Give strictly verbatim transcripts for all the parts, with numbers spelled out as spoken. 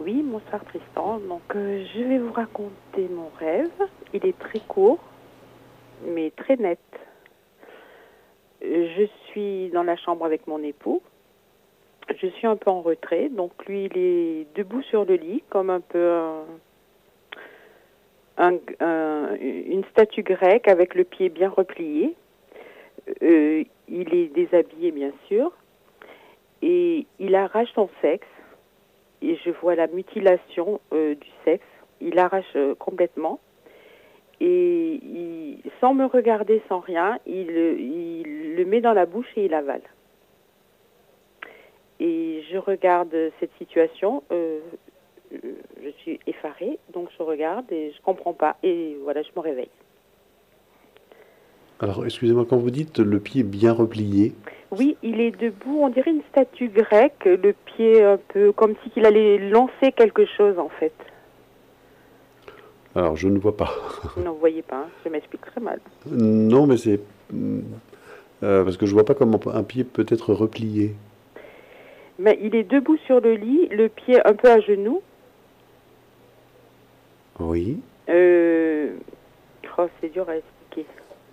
Oui, bonsoir Tristan. Donc, euh, je vais vous raconter mon rêve. Il est très court, mais très net. Euh, Je suis dans la chambre avec mon époux. Je suis un peu en retrait. Donc, lui, il est debout sur le lit, comme un peu un, un, un, une statue grecque avec le pied bien replié. Euh, il est déshabillé, bien sûr. Et il arrache son sexe. Et je vois la mutilation euh, du sexe. Il arrache euh, complètement. Et il, sans me regarder, sans rien, il, il le met dans la bouche et il avale. Et je regarde cette situation. Euh, je suis effarée, donc je regarde et je comprends pas. Et voilà, je me réveille. Alors, excusez-moi, quand vous dites le pied bien replié, Oui, il est debout, on dirait une statue grecque, le pied un peu comme si il allait lancer quelque chose en fait. alors je ne vois pas. Non, vous voyez pas, hein, je m'explique très mal. Non, mais c'est euh, parce que je vois pas comment un pied peut être replié. Mais il est debout sur le lit, le pied un peu à genoux. Oui. Euh... Oh, c'est dur à expliquer.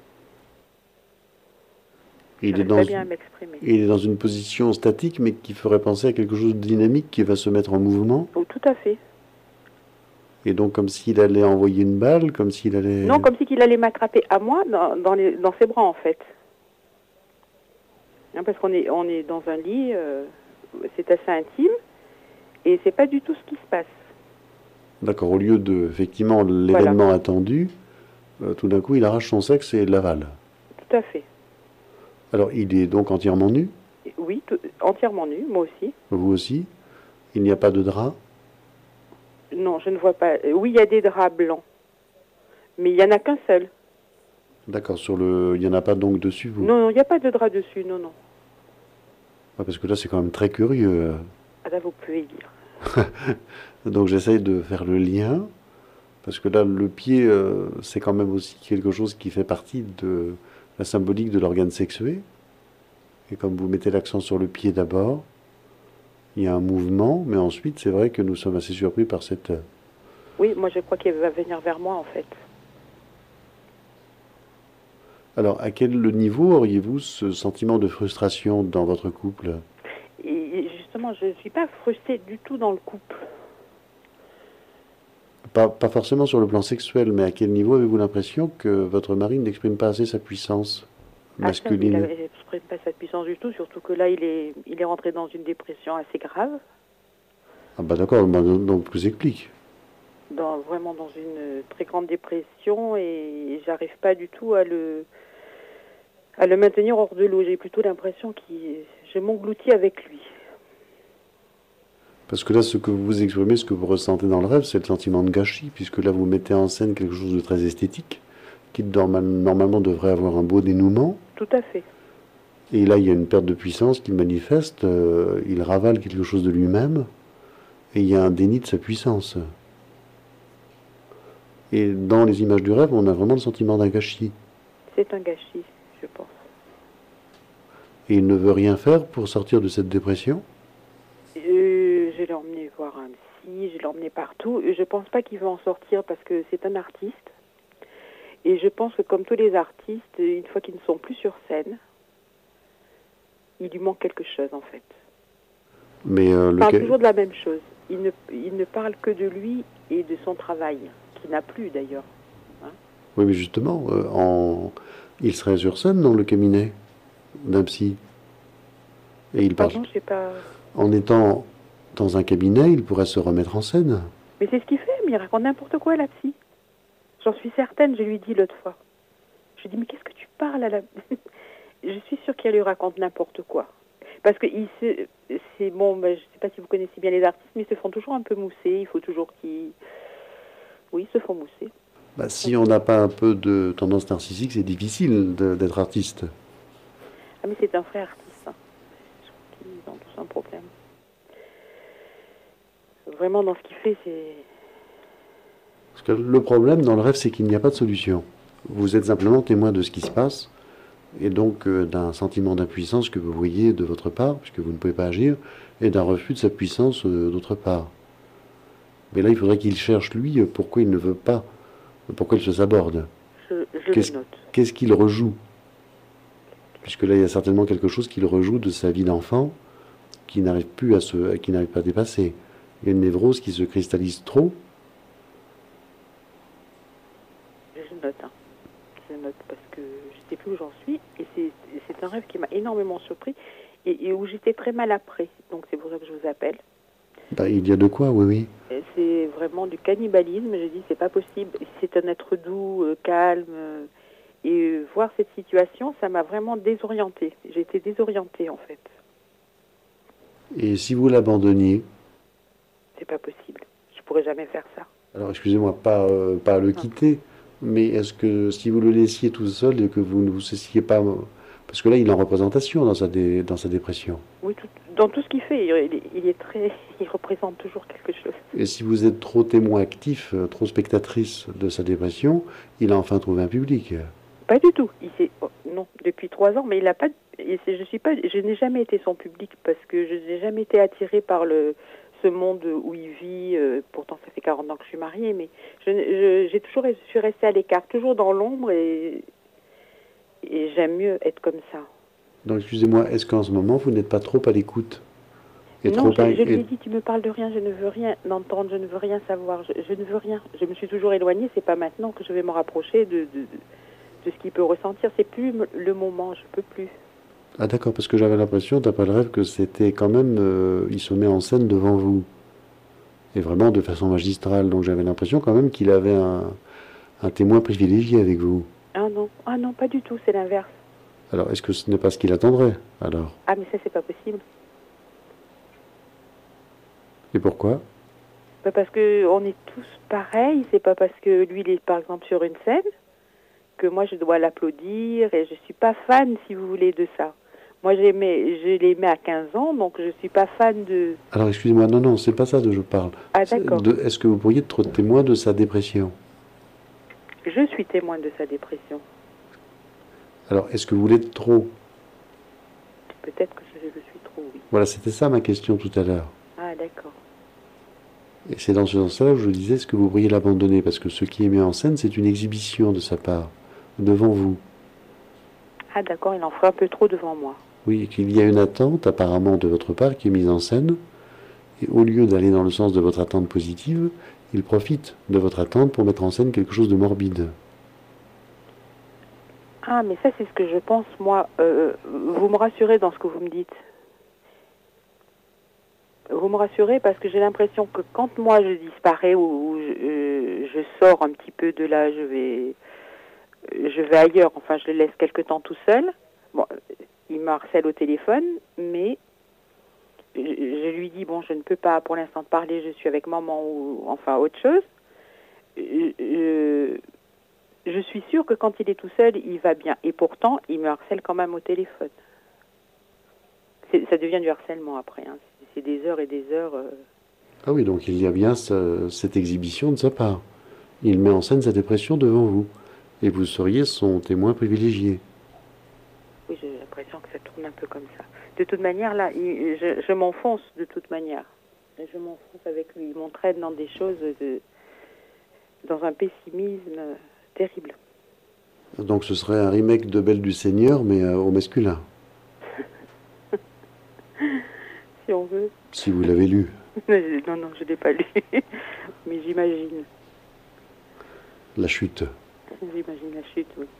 Il est J'arrive dans, pas bien à m'exprimer. il est dans une position statique, mais qui ferait penser à quelque chose de dynamique qui va se mettre en mouvement. Oh, tout à fait. Et donc, comme s'il allait envoyer une balle, comme s'il allait. Non, comme si il allait m'attraper à moi dans, dans, les, dans ses bras en fait. Hein, parce qu'on est, on est dans un lit, euh, c'est assez intime, et c'est pas du tout ce qui se passe. D'accord, au lieu de, effectivement, l'événement Voilà. attendu, euh, tout d'un coup, il arrache son sexe et l'avale. Tout à fait. Alors, il est donc entièrement nu, Et oui, tout- entièrement nu, moi aussi. vous aussi. Il n'y a pas de drap. Non, je ne vois pas. Euh, Oui, il y a des draps blancs, mais il y en a qu'un seul. D'accord, sur le, il n'y en a pas donc dessus, vous. Non, non, il n'y a pas de drap dessus, non, non. Ah, parce que là, c'est quand même très curieux. Ah là, vous pouvez lire. Donc, j'essaye de faire le lien, parce que là, le pied, euh, c'est quand même aussi quelque chose qui fait partie de la symbolique de l'organe sexué. Et comme vous mettez l'accent sur le pied d'abord, il y a un mouvement, mais ensuite, c'est vrai que nous sommes assez surpris par cette. Oui, moi je crois qu'il va venir vers moi en fait. Alors, à quel niveau auriez-vous ce sentiment de frustration dans votre couple? Et justement, je ne suis pas frustrée du tout dans le couple. Pas, pas forcément sur le plan sexuel, mais à quel niveau avez-vous l'impression que votre mari n'exprime pas assez sa puissance Ah ça, il masculine? n'exprime pas sa puissance du tout, surtout que là, il est, il est rentré dans une dépression assez grave, Ah bah d'accord, bah donc je vous explique. dans, vraiment dans une très grande dépression, et j'arrive pas du tout à le, à le maintenir hors de l'eau. J'ai plutôt l'impression que je m'engloutis avec lui. Parce que là, ce que vous exprimez, ce que vous ressentez dans le rêve, c'est le sentiment de gâchis, puisque là, vous mettez en scène quelque chose de très esthétique, qui normal- normalement devrait avoir un beau dénouement. Tout à fait. Et là, il y a une perte de puissance qu'il manifeste, euh, il ravale quelque chose de lui-même, et il y a un déni de sa puissance. Et dans les images du rêve, on a vraiment le sentiment d'un gâchis. C'est un gâchis, je pense. Et il ne veut rien faire pour sortir de cette dépression. Euh, je l'ai emmené voir un psy, je l'ai emmené partout. Je pense pas qu'il veut en sortir parce que c'est un artiste. Et je pense que comme tous les artistes, une fois qu'ils ne sont plus sur scène, il lui manque quelque chose en fait. Mais euh, Il parle lequel... toujours de la même chose. Il ne, il ne parle que de lui et de son travail, qui n'a plus d'ailleurs. Hein. Oui, mais justement, euh, en... il serait sur scène dans le cabinet d'un psy. Et il parle. Pardon, je sais pas. En étant dans un cabinet, il pourrait se remettre en scène. Mais c'est ce qu'il fait, mais il raconte n'importe quoi la psy. J'en suis certaine, je lui ai dit l'autre fois. Je lui ai dit, mais qu'est-ce que tu parles à la... Je suis sûre qu'il lui raconte n'importe quoi. Parce que il se, c'est bon, ben, je ne sais pas si vous connaissez bien les artistes, mais ils se font toujours un peu mousser. Il faut toujours qu'ils... Oui, ils se font mousser. Bah, si on n'a pas un peu de tendance narcissique, c'est difficile de- d'être artiste. Ah, mais c'est un vrai artiste. Hein. Je crois qu'ils ont tous un problème. Vraiment, dans ce qu'il fait, c'est... Parce que le problème dans le rêve, c'est qu'il n'y a pas de solution. Vous êtes simplement témoin de ce qui se passe, et donc euh, d'un sentiment d'impuissance que vous voyez de votre part, puisque vous ne pouvez pas agir, et d'un refus de sa puissance euh, d'autre part. Mais là, il faudrait qu'il cherche, lui, euh, pourquoi il ne veut pas, pourquoi il se saborde. Je, je Qu'est-ce le note. qu'est-ce qu'il rejoue? Puisque là, il y a certainement quelque chose qu'il rejoue de sa vie d'enfant qui n'arrive plus à se, qui n'arrive pas à dépasser. Il y a une névrose qui se cristallise trop. Je note, hein. Je note parce que je ne sais plus où j'en suis. Et c'est c'est un rêve qui m'a énormément surpris et, et où j'étais très mal après. Donc c'est pour ça que je vous appelle. Bah, il y a de quoi, oui, oui. Et c'est vraiment du cannibalisme. Je dis, c'est pas possible. C'est un être doux, euh, calme. euh, et euh, voir cette situation, ça m'a vraiment désorientée. J'ai été désorientée en fait. Et si vous l'abandonniez, C'est pas possible. Je pourrais jamais faire ça. alors excusez-moi, pas, euh, pas le Non. quitter, mais est-ce que si vous le laissiez tout seul et que vous ne vous cessiez pas, euh, parce que là, il est en représentation dans sa, dé- dans sa dépression. Oui, tout- dans tout ce qu'il fait, il, est, il est très, il représente toujours quelque chose. Et si vous êtes trop témoin actif, euh, trop spectatrice de sa dépression, il a enfin trouvé un public. Pas du tout. Il s'est, oh, non, depuis trois ans, mais il a pas. Et c'est- je suis pas, je n'ai jamais été son public parce que je n'ai jamais été attirée par le ce monde où il vit. euh, pourtant, ça fait quarante ans que je suis mariée, mais je, je- j'ai toujours, je suis restée à l'écart, toujours dans l'ombre, et, et j'aime mieux être comme ça. Donc excusez-moi, est-ce qu'en ce moment, vous n'êtes pas trop à l'écoute et Non, trop je, in- je lui ai et- dit, tu me parles de rien, je ne veux rien entendre, je ne veux rien savoir, je, je ne veux rien. Je me suis toujours éloignée, c'est pas maintenant que je vais me rapprocher de, de, de, de ce qu'il peut ressentir. C'est plus le moment, je peux plus. Ah d'accord, parce que j'avais l'impression, d'après le rêve, que c'était quand même, euh, il se met en scène devant vous. Et vraiment de façon magistrale. Donc j'avais l'impression quand même qu'il avait un, un témoin privilégié avec vous. Ah non, ah non, pas du tout, c'est l'inverse. Alors est-ce que ce n'est pas ce qu'il attendrait alors? Ah mais ça c'est pas possible. Et pourquoi? Pas parce que on est tous pareils, c'est pas parce que lui il est par exemple sur une scène que moi je dois l'applaudir et je suis pas fan si vous voulez de ça. Moi j'aimais, je l'aimais à quinze ans donc je suis pas fan de. Alors excusez-moi, non, non, c'est pas ça dont je parle. Ah C'est d'accord. de- Est-ce que vous pourriez être témoin de sa dépression? Je suis témoin de sa dépression. Alors est-ce que vous l'êtes trop? Peut-être que je le suis trop, oui. Voilà, c'était ça ma question tout à l'heure. Ah d'accord. Et c'est dans ce sens-là que je disais, est-ce que vous pourriez l'abandonner? Parce que ce qui est mis en scène, c'est une exhibition de sa part, devant vous. Ah d'accord, il en ferait un peu trop devant moi. Oui, et qu'il y a une attente apparemment de votre part qui est mise en scène, et au lieu d'aller dans le sens de votre attente positive, il profite de votre attente pour mettre en scène quelque chose de morbide. Ah mais ça c'est ce que je pense moi. Euh, vous me rassurez dans ce que vous me dites. Vous me rassurez parce que j'ai l'impression que quand moi je disparais ou, ou je, euh, je sors un petit peu de là, je vais, je vais ailleurs. Enfin, je le laisse quelque temps tout seul. Bon, il me harcèle au téléphone, mais je, je lui dis bon, je ne peux pas pour l'instant parler. Je suis avec maman ou enfin autre chose. Euh, euh, je suis sûre que quand il est tout seul, il va bien. Et pourtant, il me harcèle quand même au téléphone. C'est, ça devient du harcèlement après. Hein. C'est des heures et des heures. Euh... Ah oui, donc il y a bien ce- cette exhibition de sa part. Il met en scène sa dépression devant vous, et vous seriez son témoin privilégié. Oui, j'ai l'impression que ça tourne un peu comme ça. De toute manière, là, il- je, je m'enfonce de toute manière. Je m'enfonce avec lui. Il m'entraîne dans des choses, de, dans un pessimisme euh, terrible. Donc ce serait un remake de Belle du Seigneur, mais euh, au masculin, Si on veut. si vous l'avez lu. Non, non, je ne l'ai pas lu. Mais j'imagine. La chute. J'imagine la chute, oui.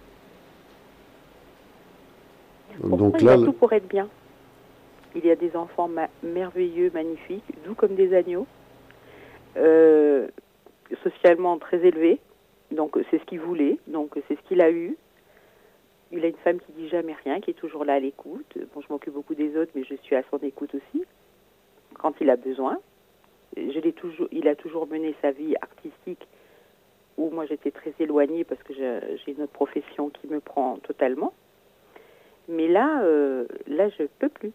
Donc Pourtant, là, il a tout pour être bien. Il y a des enfants ma- merveilleux, magnifiques, doux comme des agneaux, euh, socialement très élevés. Donc c'est ce qu'il voulait, donc c'est ce qu'il a eu. Il a une femme qui dit jamais rien, qui est toujours là à l'écoute. Bon, je m'occupe beaucoup des autres, mais je suis à son écoute aussi, quand il a besoin. Je l'ai toujours, il a toujours mené sa vie artistique, où moi j'étais très éloignée parce que j'ai, j'ai une autre profession qui me prend totalement. Mais là, euh, là, je peux plus.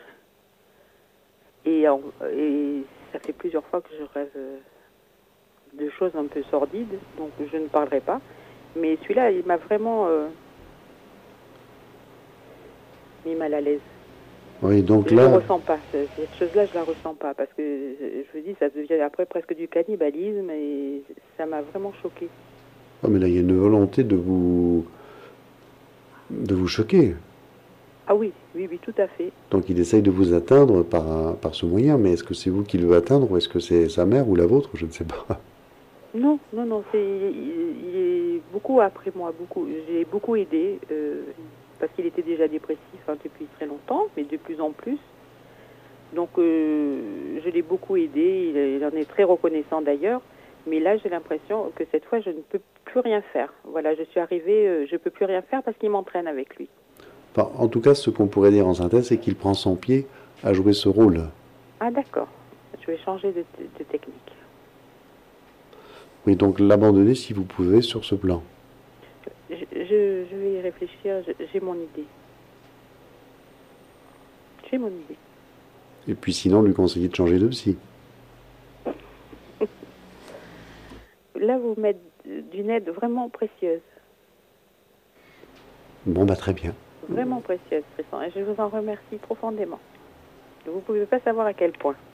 Et, en- et ça fait plusieurs fois que je rêve euh, de choses un peu sordides, donc je ne parlerai pas. Mais celui-là, il m'a vraiment euh, mis mal à l'aise. Oui, donc Je ne là, ressens pas. ce- Cette chose-là, je la ressens pas. Parce que, je je vous dis, ça devient après presque du cannibalisme et ça m'a vraiment choquée. oh, mais là, il y a une volonté de vous, de vous choquer. Ah oui, oui, oui, tout à fait. Donc il essaye de vous atteindre par, un- par ce moyen, mais est-ce que c'est vous qui le veut atteindre ou est-ce que c'est sa mère ou la vôtre? Je ne sais pas. Non, non, non, c'est, il, il est beaucoup après moi, beaucoup. J'ai beaucoup aidé, euh, parce qu'il était déjà dépressif hein, depuis très longtemps, mais de plus en plus. Donc, euh, je l'ai beaucoup aidé, il, il en est très reconnaissant d'ailleurs. Mais là, j'ai l'impression que cette fois, je ne peux plus rien faire. Voilà, je suis arrivée, euh, je ne peux plus rien faire parce qu'il m'entraîne avec lui. Enfin, en tout cas, ce qu'on pourrait dire en synthèse, c'est qu'il prend son pied à jouer ce rôle. Ah d'accord, je vais changer de, de technique. Oui, donc l'abandonner si vous pouvez sur ce plan. Je, je, je vais y réfléchir, je- j'ai mon idée. J'ai mon idée. Et puis sinon, lui conseiller de changer de psy. Là, vous m'êtes d'une aide vraiment précieuse. Bon, bah très bien. Vraiment précieuse, Tristan. Et je vous en remercie profondément. Vous ne pouvez pas savoir à quel point.